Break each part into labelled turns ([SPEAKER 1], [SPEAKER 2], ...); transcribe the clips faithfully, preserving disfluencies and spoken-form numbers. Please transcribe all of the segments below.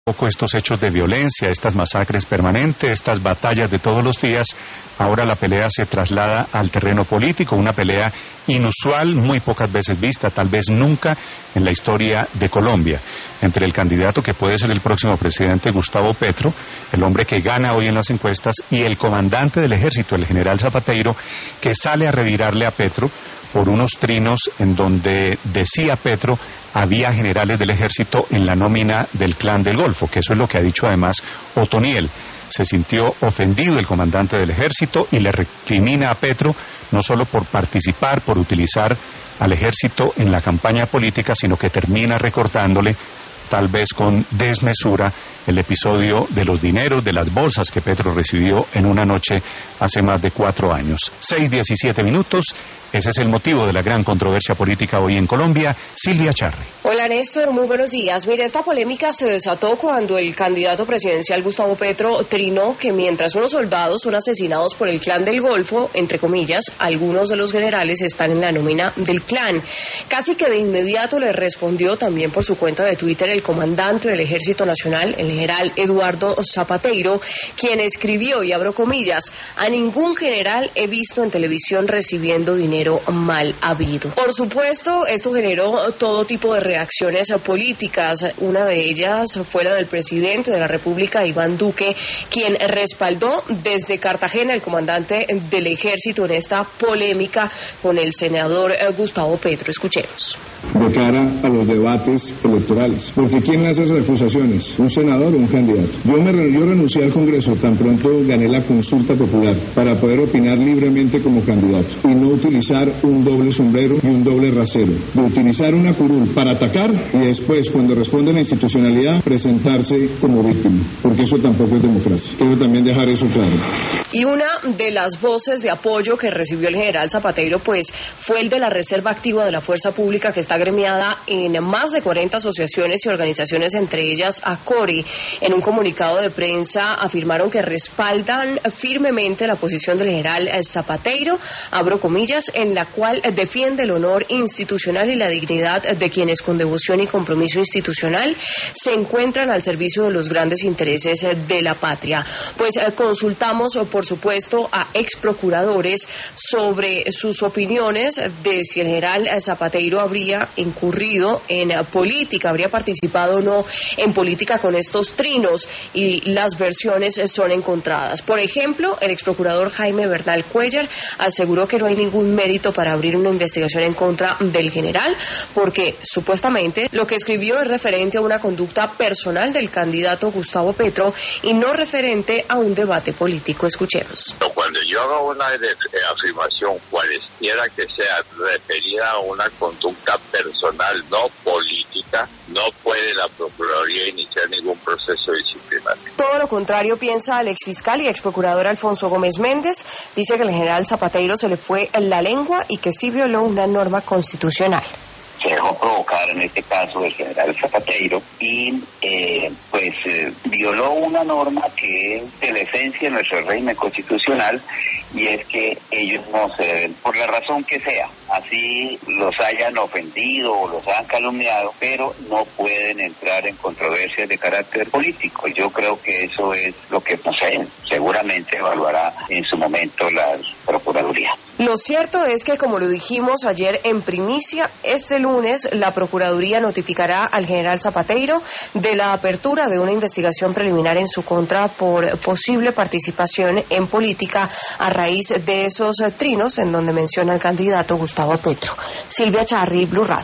[SPEAKER 1] poco estos hechos de violencia, estas masacres permanentes, estas batallas de todos los días. Ahora la pelea se traslada al terreno político, una pelea inusual, muy pocas veces vista, tal vez nunca en la historia de Colombia, entre el candidato que puede ser el próximo presidente, Gustavo Petro, el hombre que gana hoy en las encuestas, y el comandante del ejército, el general Zapateiro, que sale a revirarle a Petro por unos trinos en donde decía Petro había generales del ejército en la nómina del Clan del Golfo, que eso es lo que ha dicho además Otoniel. Se sintió ofendido el comandante del ejército y le recrimina a Petro no solo por participar, por utilizar al ejército en la campaña política, sino que termina recordándole, tal vez con desmesura, el episodio de los dineros, de las bolsas que Petro recibió en una noche hace más de cuatro años. seis diecisiete minutos. Ese es el motivo de la gran controversia política hoy en Colombia. Silvia Charri.
[SPEAKER 2] Hola Néstor, muy buenos días. Mire, esta polémica se desató cuando el candidato presidencial Gustavo Petro trinó que mientras unos soldados son asesinados por el Clan del Golfo, entre comillas, algunos de los generales están en la nómina del clan. Casi que de inmediato le respondió también por su cuenta de Twitter el comandante del Ejército Nacional, el general Eduardo Zapateiro, quien escribió, y abro comillas, a ningún general he visto en televisión recibiendo dinero mal habido. Por supuesto, esto generó todo tipo de reacciones políticas. Una de ellas fue la del presidente de la República, Iván Duque, quien respaldó desde Cartagena el comandante del ejército en esta polémica con el senador Gustavo Petro. Escuchemos.
[SPEAKER 3] De cara a los debates electorales, porque ¿quién hace esas acusaciones? ¿Un senador o un candidato? Yo, me, yo renuncié al Congreso tan pronto gané la consulta popular para poder opinar libremente como candidato y no utilizar un doble sombrero y un doble rasero, de utilizar una curul para atacar y después, cuando responde la institucionalidad, presentarse como víctima, porque eso tampoco es democracia. Quiero también dejar eso claro.
[SPEAKER 2] Y una de las voces de apoyo que recibió el general Zapateiro, pues, fue el de la Reserva Activa de la Fuerza Pública, que está gremiada en más de cuarenta asociaciones y organizaciones, entre ellas ACORI. En un comunicado de prensa afirmaron que respaldan firmemente la posición del general Zapateiro, abro comillas, en la cual defiende el honor institucional y la dignidad de quienes con devoción y compromiso institucional se encuentran al servicio de los grandes intereses de la patria. Pues eh, consultamos, por supuesto, a ex procuradores sobre sus opiniones de si el general Zapateiro habría incurrido en política, habría participado o no en política con estos trinos, y las versiones son encontradas. Por ejemplo, el ex procurador Jaime Bernal Cuellar aseguró que no hay ningún mérito para abrir una investigación en contra del general, porque supuestamente lo que escribió es referente a una conducta personal del candidato Gustavo Petro y no referente a un debate político. Escuchemos.
[SPEAKER 4] Cuando yo hago una afirmación, cualesquiera que sea, referida a una conducta personal, no política, no puede la Procuraduría iniciar ningún proceso disciplinario.
[SPEAKER 2] Todo lo contrario piensa el exfiscal y exprocurador Alfonso Gómez Méndez. Dice que el general Zapateiro se le fue la lengua y que sí violó una norma constitucional.
[SPEAKER 5] Se dejó provocar en este caso el general Zapateiro y eh, pues eh, violó una norma que es de la esencia de nuestro régimen constitucional, y es que ellos no se deben, por la razón que sea, así los hayan ofendido o los hayan calumniado, pero no pueden entrar en controversias de carácter político. Yo creo que eso es lo que, no sé, seguramente evaluará en su momento la Procuraduría.
[SPEAKER 2] Lo cierto es que, como lo dijimos ayer en primicia, este lunes la Procuraduría notificará al general Zapateiro de la apertura de una investigación preliminar en su contra por posible participación en política a raíz de esos trinos en donde menciona el candidato Gustavo Petro. Silvia Charri, Blue Radio.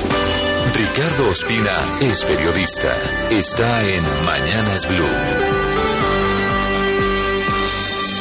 [SPEAKER 6] Ricardo Ospina es periodista. Está en Mañanas Blue.